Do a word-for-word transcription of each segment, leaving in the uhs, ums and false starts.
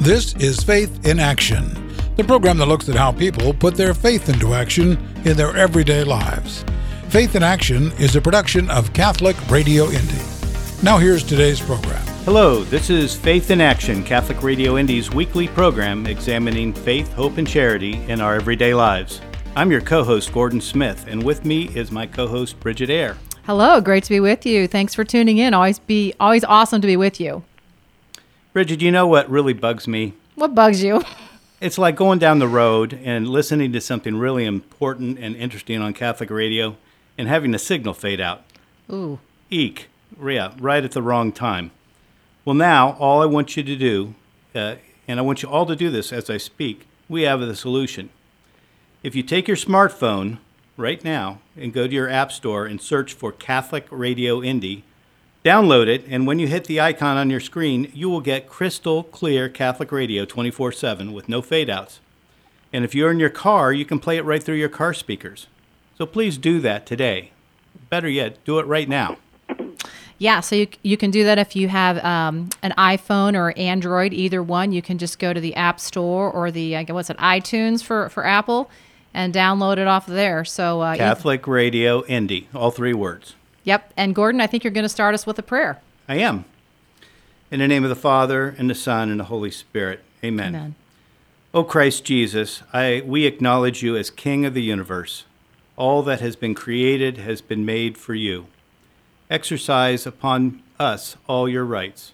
This is Faith in Action, the program that looks at how people put their faith into action in their everyday lives. Faith in Action is a production of Catholic Radio Indy. Now here's today's program. Hello, this is Faith in Action, Catholic Radio Indy's weekly program examining faith, hope, and charity in our everyday lives. I'm your co-host, Gordon Smith, and with me is my co-host, Bridget Eyre. Hello, great to be with you. Thanks for tuning in. Always be always awesome to be with you. Bridget, you know what really bugs me? What bugs you? It's like going down the road and listening to something really important and interesting on Catholic radio and having the signal fade out. Ooh. Eek. Yeah, right at the wrong time. Well, now, all I want you to do, uh, and I want you all to do this as I speak, we have the solution. If you take your smartphone right now and go to your app store and search for Catholic Radio Indy, download it, and when you hit the icon on your screen, you will get crystal clear Catholic radio twenty-four seven with no fade-outs. And if you're in your car, you can play it right through your car speakers. So please do that today. Better yet, do it right now. Yeah, so you you can do that if you have um, an iPhone or Android, either one. You can just go to the App Store or the, uh, what's it, iTunes for, for Apple, and download it off of there. So uh, Catholic Radio Indy, all three words. Yep. And Gordon, I think you're going to start us with a prayer. I am. In the name of the Father, and the Son, and the Holy Spirit. Amen. Amen. O Christ Jesus, I we acknowledge you as King of the universe. All that has been created has been made for you. Exercise upon us all your rights.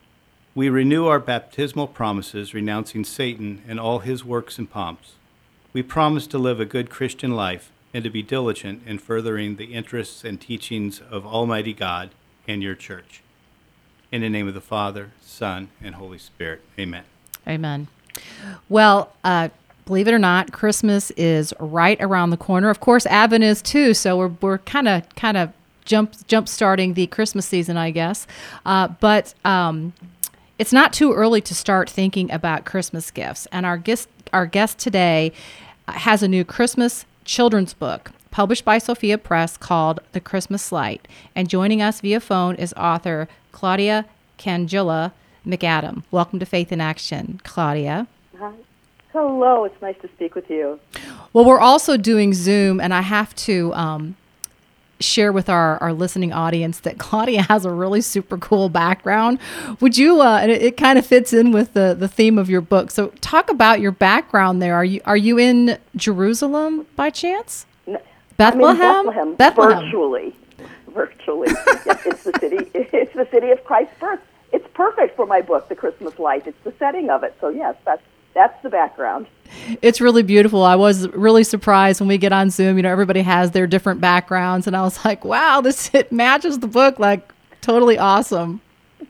We renew our baptismal promises, renouncing Satan and all his works and pomps. We promise to live a good Christian life and to be diligent in furthering the interests and teachings of Almighty God and your church. In the name of the Father, Son, and Holy Spirit. Amen. Amen. Well, uh, believe it or not, Christmas is right around the corner. Of course, Advent is too, so we're we're kind of kind of jump jump starting the Christmas season, I guess. Uh, but um, it's not too early to start thinking about Christmas gifts. And our guest our guest today has a new Christmas children's book published by Sophia Press called The Christmas Light. And joining us via phone is author Claudia Cangilla McAdam. Welcome to Faith in Action, Claudia. Hi. Hello, it's nice to speak with you. Well, we're also doing Zoom, and I have to um, share with our, our listening audience that Claudia has a really super cool background. Would you, uh, and it, it kind of fits in with the, the theme of your book. So talk about your background there. Are you are you in Jerusalem by chance? No, Bethlehem? I'm in Bethlehem, Bethlehem. virtually. Virtually. Yes, it's the city it's the city of Christ's birth. It's perfect for my book, The Christmas Light. It's the setting of it. So yes, that's that's the background. It's really beautiful. I was really surprised when we get on Zoom. You know, everybody has their different backgrounds, and I was like, "Wow, this it matches the book like totally awesome."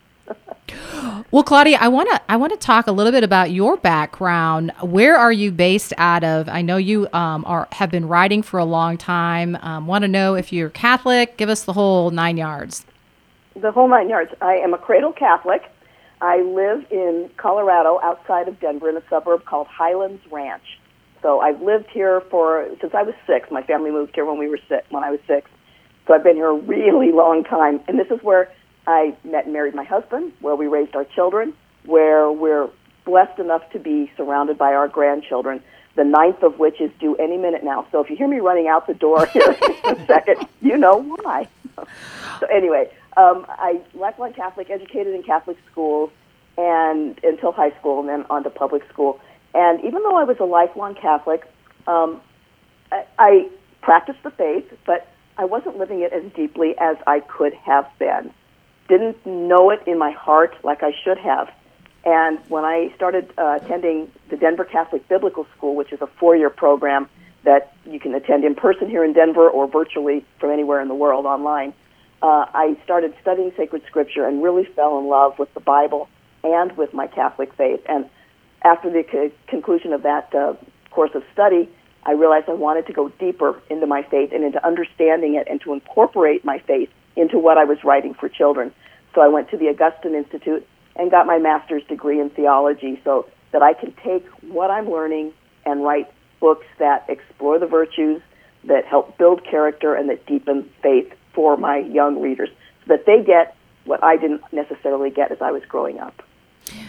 Well, Claudia, I want to I want to talk a little bit about your background. Where are you based out of? I know you um, are have been writing for a long time. Um, want to know if you're Catholic? Give us the whole nine yards. The whole nine yards. I am a cradle Catholic. I live in Colorado, outside of Denver, in a suburb called Highlands Ranch. So I've lived here for since I was six. My family moved here when we were six, when I was six. So I've been here a really long time. And this is where I met and married my husband, where we raised our children, where we're blessed enough to be surrounded by our grandchildren, the ninth of which is due any minute now. So if you hear me running out the door here in a second, you know why. So anyway, um, I lifelong Catholic, educated in Catholic schools and until high school, and then on to public school. And even though I was a lifelong Catholic, um, I, I practiced the faith, but I wasn't living it as deeply as I could have been. Didn't know it in my heart like I should have. And when I started uh, attending the Denver Catholic Biblical School, which is a four-year program that you can attend in person here in Denver or virtually from anywhere in the world online, uh, I started studying sacred scripture and really fell in love with the Bible and with my Catholic faith. And after the co- conclusion of that uh, course of study, I realized I wanted to go deeper into my faith and into understanding it and to incorporate my faith into what I was writing for children. So I went to the Augustine Institute and got my master's degree in theology so that I can take what I'm learning and write books that explore the virtues, that help build character, and that deepen faith for my young readers so that they get what I didn't necessarily get as I was growing up.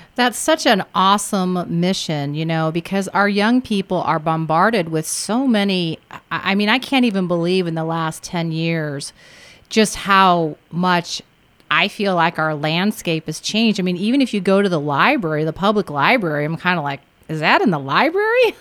That's such an awesome mission, you know, because our young people are bombarded with so many. I I mean, I can't even believe in the last ten years just how much I feel like our landscape has changed. I mean, even if you go to the library, the public library, I'm kind of like, is that in the library?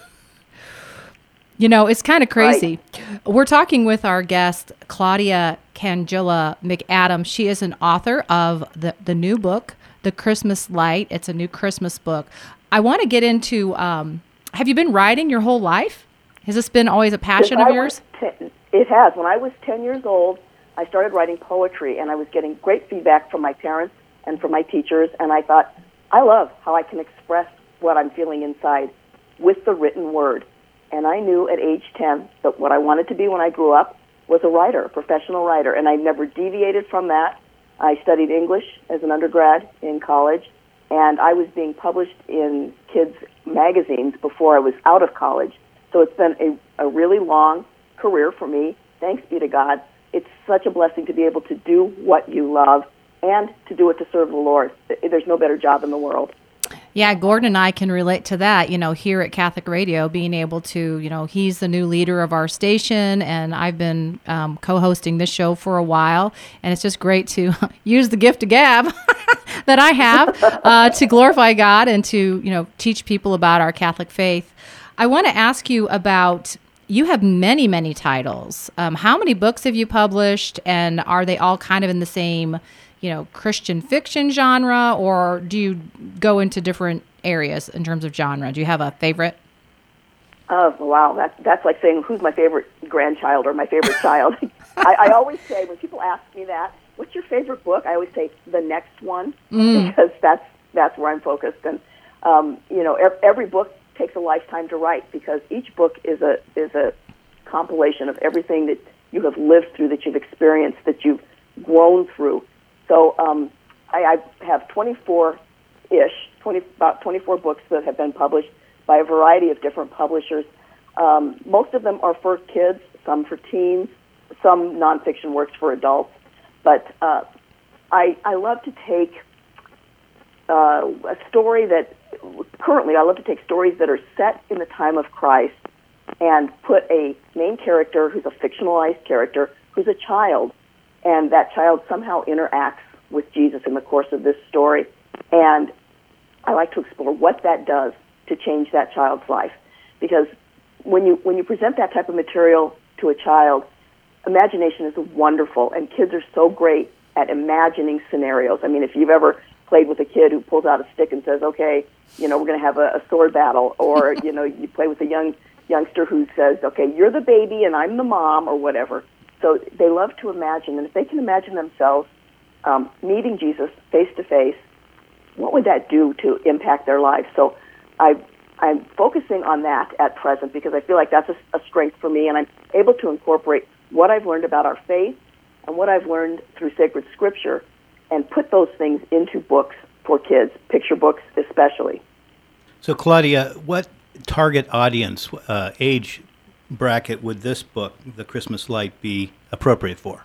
You know, it's kind of crazy. Right. We're talking with our guest, Claudia Cangilla McAdams. She is an author of the, the new book, The Christmas Light. It's a new Christmas book. I want to get into, um, have you been writing your whole life? Has this been always a passion Since of I yours? was ten, it has. When I was ten years old, I started writing poetry, and I was getting great feedback from my parents and from my teachers, and I thought, I love how I can express what I'm feeling inside with the written word. And I knew at age ten that what I wanted to be when I grew up was a writer, a professional writer, and I never deviated from that. I studied English as an undergrad in college, and I was being published in kids' magazines before I was out of college. So it's been a, a really long career for me, thanks be to God. It's such a blessing to be able to do what you love and to do it to serve the Lord. There's no better job in the world. Yeah, Gordon and I can relate to that, you know, here at Catholic Radio, being able to, you know, he's the new leader of our station, and I've been um, co-hosting this show for a while, and it's just great to use the gift of gab that I have uh, to glorify God and to, you know, teach people about our Catholic faith. I want to ask you about, you have many, many titles. Um, how many books have you published, and are they all kind of in the same, you know, Christian fiction genre, or do you go into different areas in terms of genre? Do you have a favorite? Oh, wow. That's, that's like saying, who's my favorite grandchild or my favorite child? I, I always say, when people ask me that, what's your favorite book? I always say, the next one, mm. because that's that's where I'm focused. And, um, you know, every, every book takes a lifetime to write, because each book is a is a compilation of everything that you have lived through, that you've experienced, that you've grown through. So um, I, I have twenty-four-ish, twenty, about twenty-four books that have been published by a variety of different publishers. Um, most of them are for kids, some for teens, some nonfiction works for adults. But uh, I, I love to take uh, a story that, currently I love to take stories that are set in the time of Christ and put a main character who's a fictionalized character who's a child, and that child somehow interacts with Jesus in the course of this story. And I like to explore what that does to change that child's life. Because when you when you present that type of material to a child, imagination is wonderful, and kids are so great at imagining scenarios. I mean, if you've ever played with a kid who pulls out a stick and says, okay, you know, we're going to have a, a sword battle, or, you know, you play with a young youngster who says, okay, you're the baby and I'm the mom, or whatever. So they love to imagine, and if they can imagine themselves um, meeting Jesus face-to-face, what would that do to impact their lives? So I, I'm focusing on that at present, because I feel like that's a, a strength for me, and I'm able to incorporate what I've learned about our faith and what I've learned through sacred scripture and put those things into books for kids, picture books especially. So, Claudia, what target audience, uh, age bracket would this book, The Christmas Light, be appropriate for?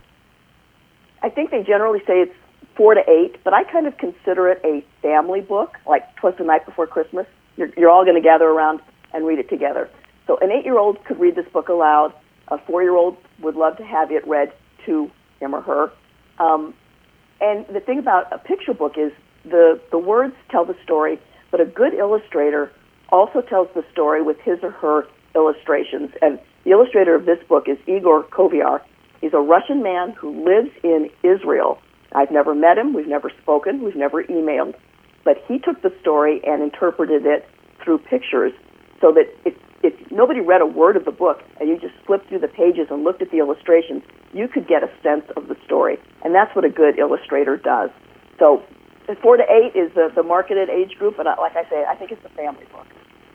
I think they generally say it's four to eight, but I kind of consider it a family book, like 'Twas the Night Before Christmas. You're, you're all going to gather around and read it together. So an eight-year-old could read this book aloud. A four-year-old would love to have it read to him or her. Um, and the thing about a picture book is the, the words tell the story, but a good illustrator also tells the story with his or her illustrations. And the illustrator of this book is Igor Kovyar. He's a Russian man who lives in Israel. I've never met him. We've never spoken. We've never emailed. But he took the story and interpreted it through pictures, so that if, if nobody read a word of the book and you just flipped through the pages and looked at the illustrations, you could get a sense of the story. And that's what a good illustrator does. So four to eight is the, the marketed age group, but like I say, I think it's a family book.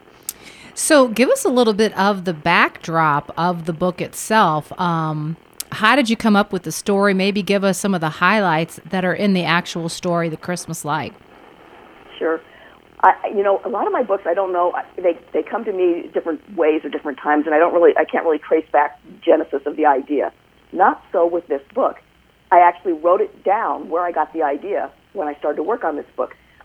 So give us a little bit of the backdrop of the book itself. Um, how did you come up with the story? Maybe give us some of the highlights that are in the actual story, The Christmas Light. Sure. I, you know, a lot of my books, I don't know, they they come to me different ways or different times, and I don't really, I can't really trace back the genesis of the idea. Not so with this book. I actually wrote it down where I got the idea when I started to work on this book.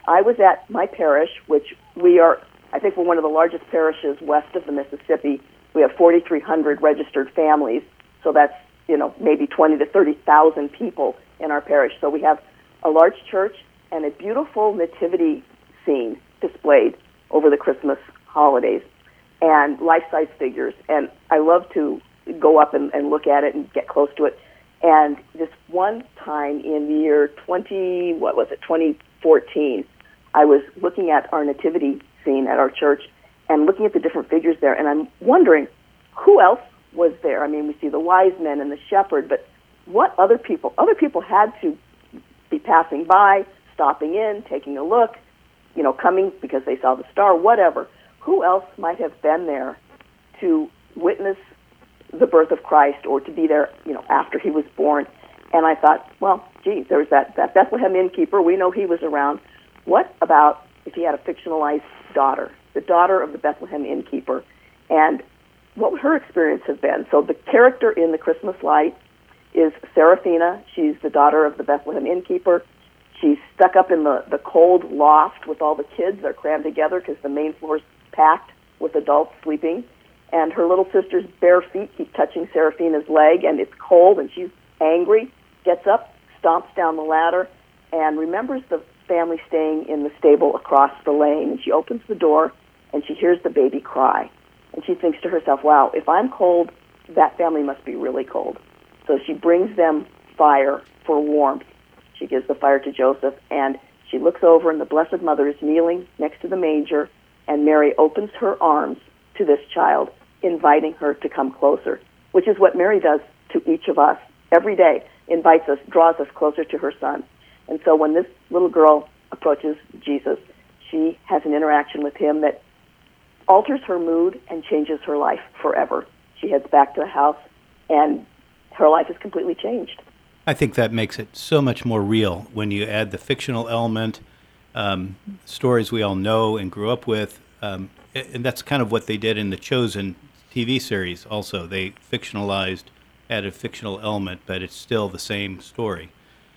I was at my parish, which we are, I think we're one of the largest parishes west of the Mississippi. We have forty-three hundred registered families, so that's, you know, maybe twenty to thirty thousand people in our parish. So we have a large church and a beautiful nativity scene displayed over the Christmas holidays and life-size figures. And I love to go up and, and look at it and get close to it. And this one time in the year twenty, what was it, twenty fourteen, I was looking at our nativity scene at our church and looking at the different figures there, and I'm wondering who else was there. I mean, we see the wise men and the shepherd, but what other people? Other people had to be passing by, stopping in, taking a look, you know, coming because they saw the star, whatever. Who else might have been there to witness the birth of Christ or to be there, you know, after he was born? And I thought, well, geez, there's that, that Bethlehem innkeeper. We know he was around. What about if he had a fictionalized daughter, the daughter of the Bethlehem innkeeper? And what would her experience have been? So the character in The Christmas Light is Seraphina. She's the daughter of the Bethlehem innkeeper. She's stuck up in the, the cold loft with all the kids. They're crammed together because the main floor's packed with adults sleeping. And her little sister's bare feet keep touching Seraphina's leg, and it's cold, and she's angry, gets up, stomps down the ladder, and remembers the family staying in the stable across the lane. And she opens the door, and she hears the baby cry. And she thinks to herself, wow, if I'm cold, that family must be really cold. So she brings them fire for warmth. She gives the fire to Joseph, and she looks over, and the Blessed Mother is kneeling next to the manger, and Mary opens her arms to this child, inviting her to come closer, which is what Mary does to each of us every day, invites us, draws us closer to her son. And so when this little girl approaches Jesus, she has an interaction with him that alters her mood and changes her life forever. She heads back to the house, and her life is completely changed. I think that makes it so much more real when you add the fictional element, um, stories we all know and grew up with, um, and that's kind of what they did in the Chosen T V series also. They fictionalized, added a fictional element, but it's still the same story.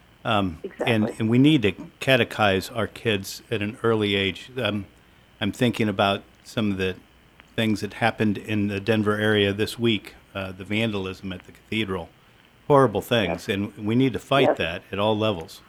Um, exactly. And, and we need to catechize our kids at an early age. Um, I'm thinking about some of the things that happened in the Denver area this week, uh, the vandalism at the cathedral. Horrible things, yes. And we need to fight yes. that at all levels.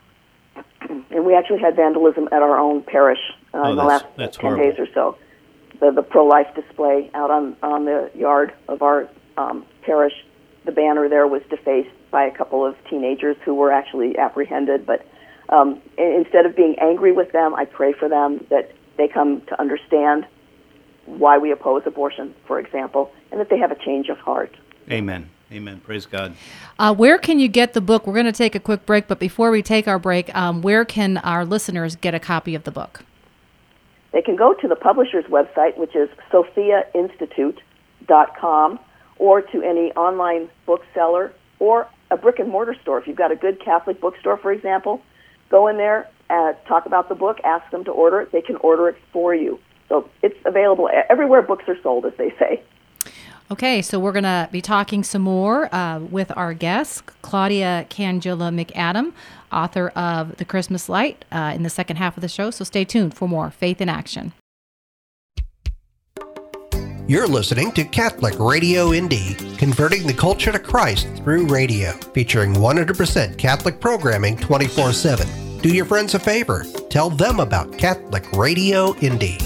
And we actually had vandalism at our own parish uh, oh, in the that's, last that's ten horrible. days or so. The, the pro-life display out on, on the yard of our um, parish, the banner there was defaced by a couple of teenagers who were actually apprehended. But um, instead of being angry with them, I pray for them that they come to understand why we oppose abortion, for example, and that they have a change of heart. Amen. Amen. Praise God. Uh, where can you get the book? We're going to take a quick break, but before we take our break, um, where can our listeners get a copy of the book? They can go to the publisher's website, which is sophia institute dot com, or to any online bookseller or a brick-and-mortar store. If you've got a good Catholic bookstore, for example, go in there, uh, talk about the book, ask them to order it. They can order it for you. So it's available everywhere books are sold, as they say. Okay, so we're going to be talking some more uh, with our guest, Claudia Cangilla McAdam, author of The Christmas Light, uh, in the second half of the show. So stay tuned for more Faith in Action. You're listening to Catholic Radio Indy, converting the culture to Christ through radio, featuring one hundred percent Catholic programming twenty-four seven. Do your friends a favor. Tell them about Catholic Radio Indy.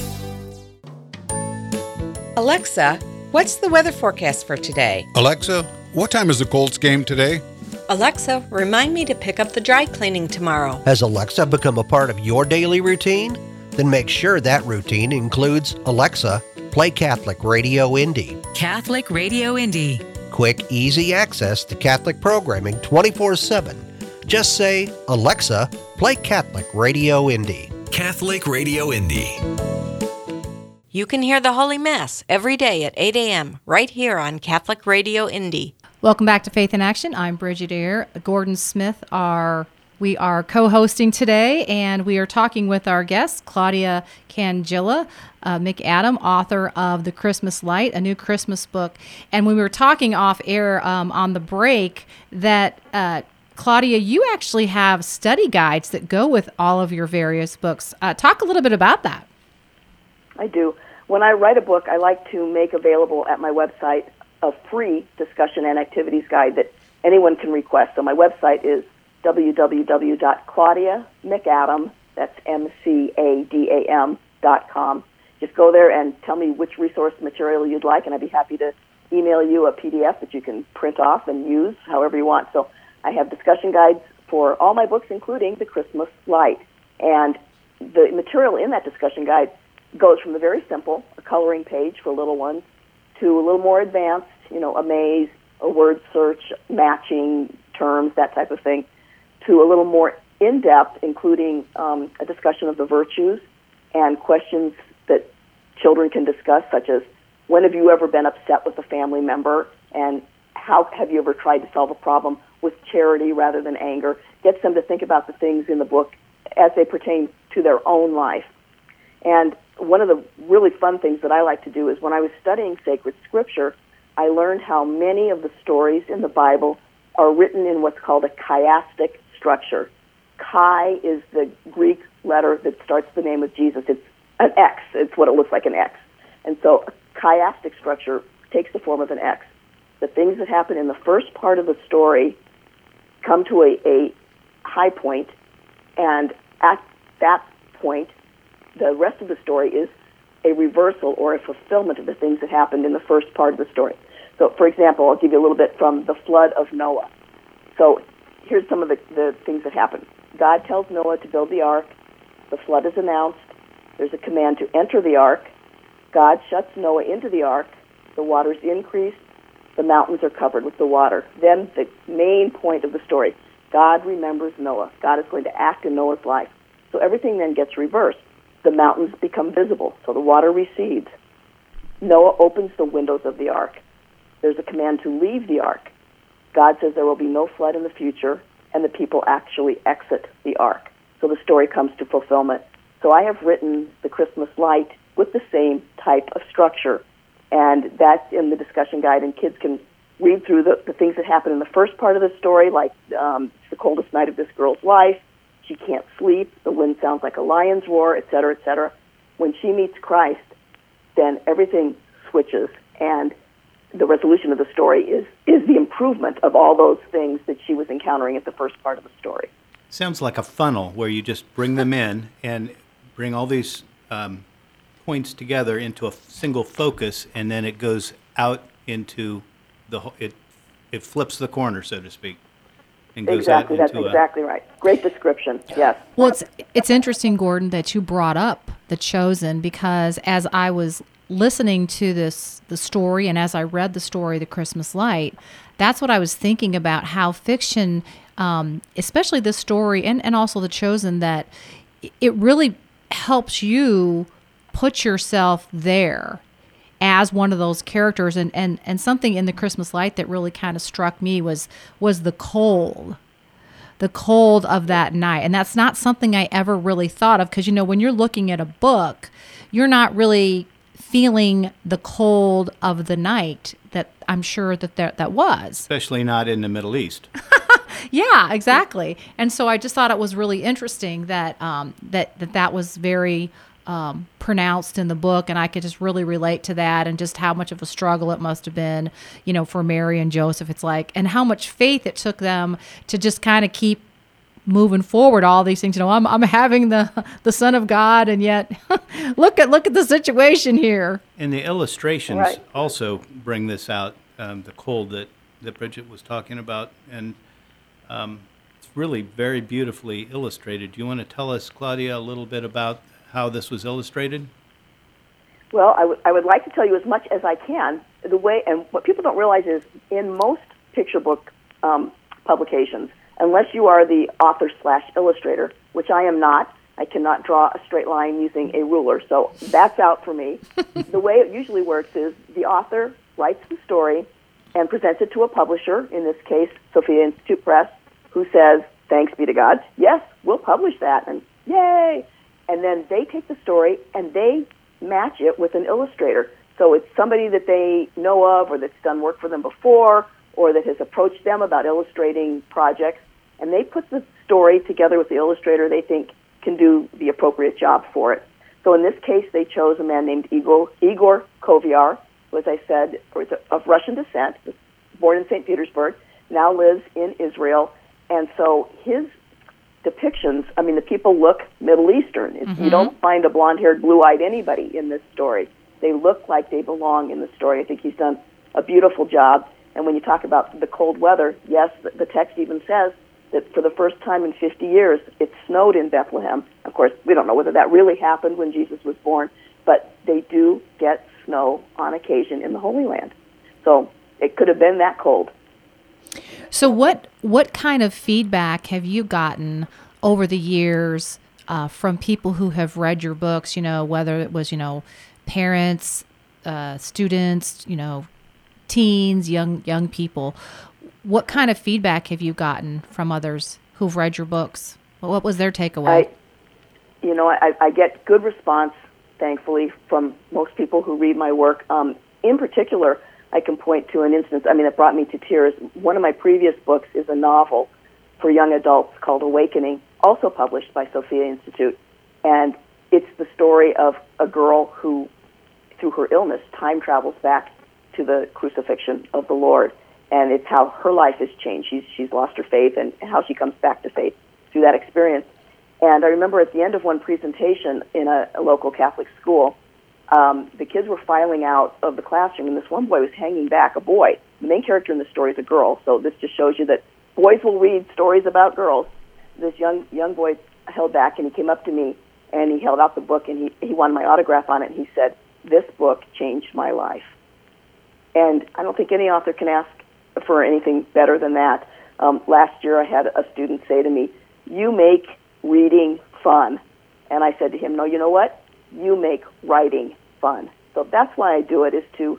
Alexa, what's the weather forecast for today? Alexa, what time is the Colts game today? Alexa, remind me to pick up the dry cleaning tomorrow. Has Alexa become a part of your daily routine? Then make sure that routine includes Alexa, play Catholic Radio Indy. Catholic Radio Indy. Quick, easy access to Catholic programming twenty-four seven. Just say, Alexa, play Catholic Radio Indy. Catholic Radio Indy. You can hear the Holy Mass every day at eight a.m. right here on Catholic Radio Indy. Welcome back to Faith in Action. I'm Bridget Eyre. Gordon Smith are we are co-hosting today, and we are talking with our guest, Claudia Cangilla uh, McAdam, author of The Christmas Light, a new Christmas book. And when we were talking off air um, on the break, that uh, Claudia, you actually have study guides that go with all of your various books. Uh, talk a little bit about that. I do. When I write a book, I like to make available at my website a free discussion and activities guide that anyone can request. So my website is w w w dot claudia mcadam, that's M C A D A M dot com. Just go there and tell me which resource material you'd like, and I'd be happy to email you a P D F that you can print off and use however you want. So I have discussion guides for all my books, including The Christmas Light. And the material in that discussion guide goes from the very simple, a coloring page for little ones, to a little more advanced, you know, a maze, a word search, matching terms, that type of thing, to a little more in-depth, including um, a discussion of the virtues and questions that children can discuss, such as, when have you ever been upset with a family member, and how have you ever tried to solve a problem with charity rather than anger? Gets them to think about the things in the book as they pertain to their own life. And one of the really fun things that I like to do is when I was studying sacred scripture, I learned how many of the stories in the Bible are written in what's called a chiastic structure. Chi is the Greek letter that starts the name of Jesus. It's an X. It's what it looks like, an X. And so a chiastic structure takes the form of an X. The things that happen in the first part of the story come to a, a high point, and at that point, the rest of the story is a reversal or a fulfillment of the things that happened in the first part of the story. So, for example, I'll give you a little bit from the flood of Noah. So here's some of the, the things that happen. God tells Noah to build the ark. The flood is announced. There's a command to enter the ark. God shuts Noah into the ark. The waters increase. The mountains are covered with the water. Then the main point of the story, God remembers Noah. God is going to act in Noah's life. So everything then gets reversed. The mountains become visible, so the water recedes. Noah opens the windows of the ark. There's a command to leave the ark. God says there will be no flood in the future, and the people actually exit the ark. So the story comes to fulfillment. So I have written The Christmas Light with the same type of structure, and that's in the discussion guide, and kids can read through the, the things that happen in the first part of the story, like um, it's the coldest night of this girl's life. She can't sleep. The wind sounds like a lion's roar, et cetera, et cetera. When she meets Christ, then everything switches, and the resolution of the story is, is the improvement of all those things that she was encountering at the first part of the story. Sounds like a funnel where you just bring them in and bring all these um, points together into a single focus, and then it goes out into the whole, it it flips the corner, so to speak. And goes exactly, out that's into exactly a, right. Great description, yes. Well, it's it's interesting, Gordon, that you brought up The Chosen, because as I was listening to this the story and as I read the story, The Christmas Light, that's what I was thinking about, how fiction, um, especially this story and, and also The Chosen, that it really helps you put yourself there as one of those characters. And, and, and something in The Christmas Light that really kind of struck me was was the cold. The cold of that night. And that's not something I ever really thought of, because, you know, when you're looking at a book, you're not really feeling the cold of the night that I'm sure that there, that was. Especially not in the Middle East. Yeah, exactly. And so I just thought it was really interesting that um, that, that that was very um, pronounced in the book, and I could just really relate to that, and just how much of a struggle it must have been, you know, for Mary and Joseph. It's like, and how much faith it took them to just kind of keep moving forward, all these things. You know, I'm I'm having the the Son of God, and yet look at look at the situation here. And the illustrations Right. also bring this out, um, the cold that, that Bridget was talking about, and um, it's really very beautifully illustrated. Do you want to tell us, Claudia, a little bit about how this was illustrated? Well, I would I would like to tell you as much as I can. The way, and what people don't realize is, in most picture book um, publications, unless you are the author slash illustrator, which I am not, I cannot draw a straight line using a ruler, so that's out for me. The way it usually works is the author writes the story and presents it to a publisher, in this case, Sophia Institute Press, who says, thanks be to God, yes, we'll publish that, and yay! And then they take the story and they match it with an illustrator. So it's somebody that they know of, or that's done work for them before, or that has approached them about illustrating projects, and they put the story together with the illustrator they think can do the appropriate job for it. So in this case, they chose a man named Igor, Igor Kovyar, who, as I said, was of Russian descent, born in Saint Petersburg, now lives in Israel. And so his depictions, I mean, the people look Middle Eastern. Mm-hmm. You don't find a blonde-haired, blue-eyed anybody in this story. They look like they belong in the story. I think he's done a beautiful job. And when you talk about the cold weather, yes, the, the text even says that for the first time in fifty years, it snowed in Bethlehem. Of course, we don't know whether that really happened when Jesus was born, but they do get snow on occasion in the Holy Land. So it could have been that cold. So what what kind of feedback have you gotten over the years uh, from people who have read your books, you know, whether it was, you know, parents, uh, students, you know, teens, young young people? What kind of feedback have you gotten from others who've read your books? What was their takeaway? I, you know, I, I get good response, thankfully, from most people who read my work. Um, in particular, I can point to an instance, I mean, it brought me to tears. One of my previous books is a novel for young adults called Awakening, also published by Sophia Institute. And it's the story of a girl who, through her illness, time travels back to the crucifixion of the Lord. And it's how her life has changed. She's, she's lost her faith and how she comes back to faith through that experience. And I remember at the end of one presentation in a, a local Catholic school, um, the kids were filing out of the classroom, and this one boy was hanging back, a boy. The main character in the story is a girl, so this just shows you that boys will read stories about girls. This young young boy held back, and he came up to me, and he held out the book, and he, he wanted my autograph on it, and he said, "This book changed my life." And I don't think any author can ask for anything better than that. Um, last year I had a student say to me, "You make reading fun." And I said to him, "No, you know what? You make writing fun." So that's why I do it, is to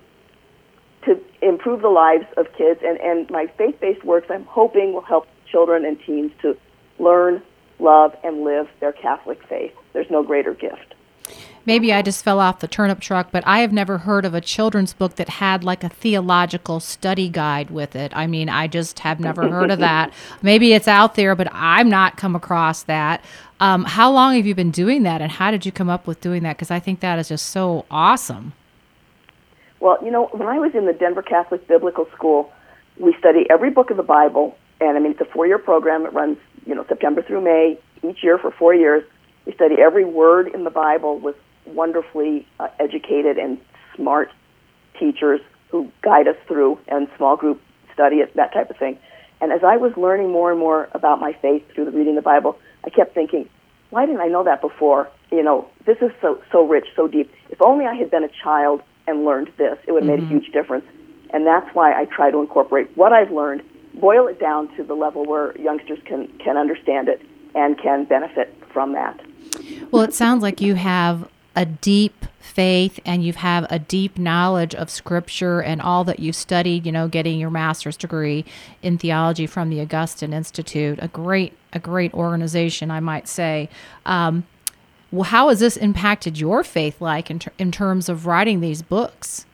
to improve the lives of kids. And, and my faith-based works, I'm hoping, will help children and teens to learn, love, and live their Catholic faith. There's no greater gift. Maybe I just fell off the turnip truck, but I have never heard of a children's book that had like a theological study guide with it. I mean, I just have never heard of that. Maybe it's out there, but I've not come across that. Um, how long have you been doing that, and how did you come up with doing that? Because I think that is just so awesome. Well, you know, when I was in the Denver Catholic Biblical School, we study every book of the Bible, and I mean, it's a four-year program. It runs, you know, September through May, each year for four years. We study every word in the Bible with wonderfully uh, educated and smart teachers who guide us through, and small group study, it, that type of thing. And as I was learning more and more about my faith through the reading the Bible, I kept thinking, why didn't I know that before? You know, this is so so rich, so deep. If only I had been a child and learned this, it would have mm-hmm. made a huge difference. And that's why I try to incorporate what I've learned, boil it down to the level where youngsters can, can understand it and can benefit from that. Well, it sounds like you have a deep faith and you have a deep knowledge of Scripture and all that you've studied, you know, getting your master's degree in theology from the Augustine Institute, a great, a great organization, I might say. Um, well, how has this impacted your faith, like in, ter- in terms of writing these books?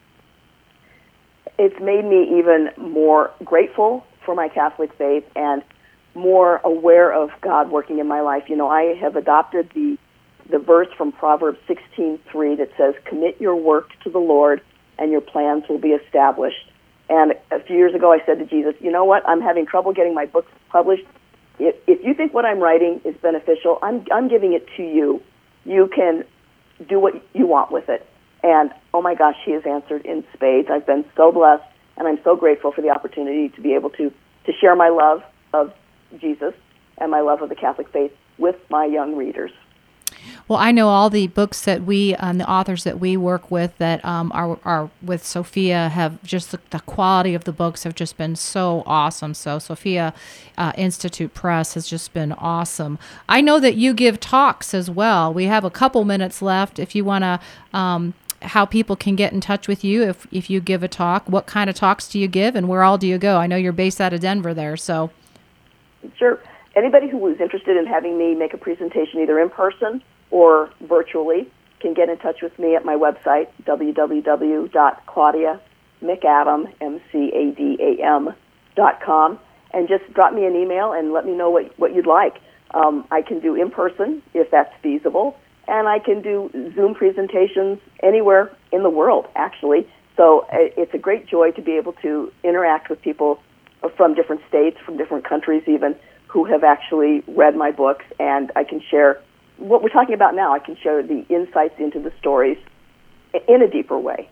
It's made me even more grateful for my Catholic faith and more aware of God working in my life. You know, I have adopted the the verse from Proverbs sixteen three that says, "Commit your work to the Lord, and your plans will be established." And a few years ago, I said to Jesus, "You know what? I'm having trouble getting my books published. If, if you think what I'm writing is beneficial, I'm I'm giving it to you. You can do what you want with it." And oh my gosh, He has answered in spades. I've been so blessed, and I'm so grateful for the opportunity to be able to to share my love of Jesus and my love of the Catholic faith with my young readers. Well, I know all the books that we and the authors that we work with that um, are are with Sophia have just the, the quality of the books have just been so awesome. So Sophia uh, Institute Press has just been awesome. I know that you give talks as well. We have a couple minutes left. If you want to, um, how people can get in touch with you if if you give a talk. What kind of talks do you give, and where all do you go? I know you're based out of Denver there, so. Sure. Anybody who is interested in having me make a presentation either in person or virtually can get in touch with me at my website, w w w dot claudia mcadam, M C A D A M, dot com. and just drop me an email and let me know what, what you'd like. Um, I can do in-person if that's feasible, and I can do Zoom presentations anywhere in the world, actually. So it's a great joy to be able to interact with people from different states, from different countries even, who have actually read my books, and I can share what we're talking about now. I can share the insights into the stories in a deeper way.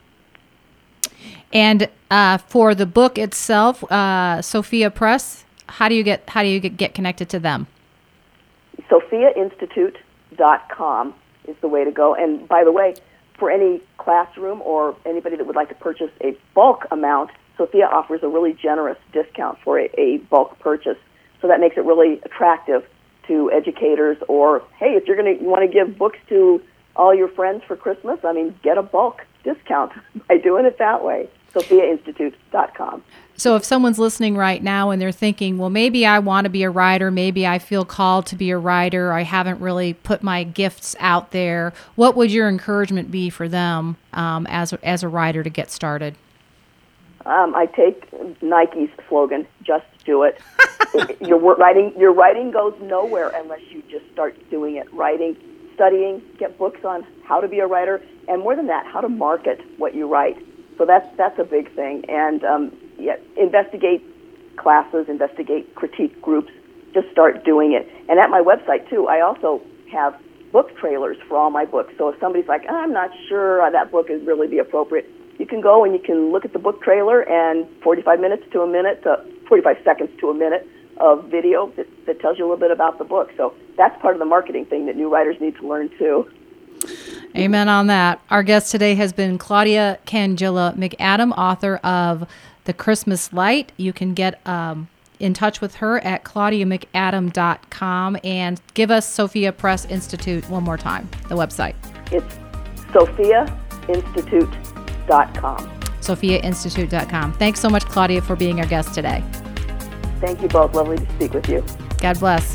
And uh, for the book itself, uh, Sophia Press, how do you get how do you get, get connected to them? Sophia Institute dot com is the way to go. And by the way, for any classroom or anybody that would like to purchase a bulk amount, Sophia offers a really generous discount for a, a bulk purchase. So that makes it really attractive to educators, or, hey, if you're going to you want to give books to all your friends for Christmas, I mean, get a bulk discount by doing it that way. Sophia Institute dot com. So if someone's listening right now and they're thinking, well, maybe I want to be a writer, maybe I feel called to be a writer, I haven't really put my gifts out there, what would your encouragement be for them um, as, a, as a writer to get started? Um, I take Nike's slogan, just do it. your writing, your writing goes nowhere unless you just start doing it. Writing, studying, get books on how to be a writer, and more than that, how to market what you write. So that's that's a big thing. And um, yeah, investigate classes, investigate critique groups. Just start doing it. And at my website too, I also have book trailers for all my books. So if somebody's like, I'm not sure that book is really the appropriate, you can go and you can look at the book trailer, and forty-five minutes to a minute, to forty-five seconds to a minute of video that, that tells you a little bit about the book. So that's part of the marketing thing that new writers need to learn too. Amen on that. Our guest today has been Claudia Cangilla McAdam, author of The Christmas Light. You can get um, in touch with her at claudia mcadam dot com, and give us Sophia Press Institute one more time, the website. It's Sophia Institute dot com. Sophia Institute dot com. Thanks so much, Claudia, for being our guest today. Thank you both. Lovely to speak with you. God bless.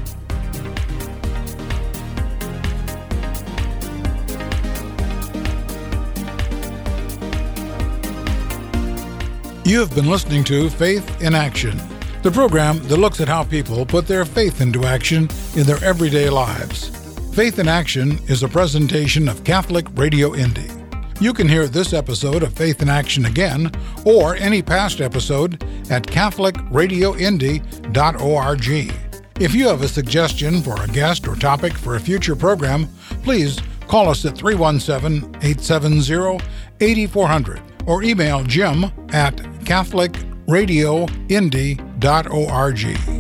You have been listening to Faith in Action, the program that looks at how people put their faith into action in their everyday lives. Faith in Action is a presentation of Catholic Radio Indy. You can hear this episode of Faith in Action again, or any past episode, at catholic radio indy dot org. If you have a suggestion for a guest or topic for a future program, please call us at three one seven, eight seven zero, eight four zero zero or email Jim at catholic radio indy dot org.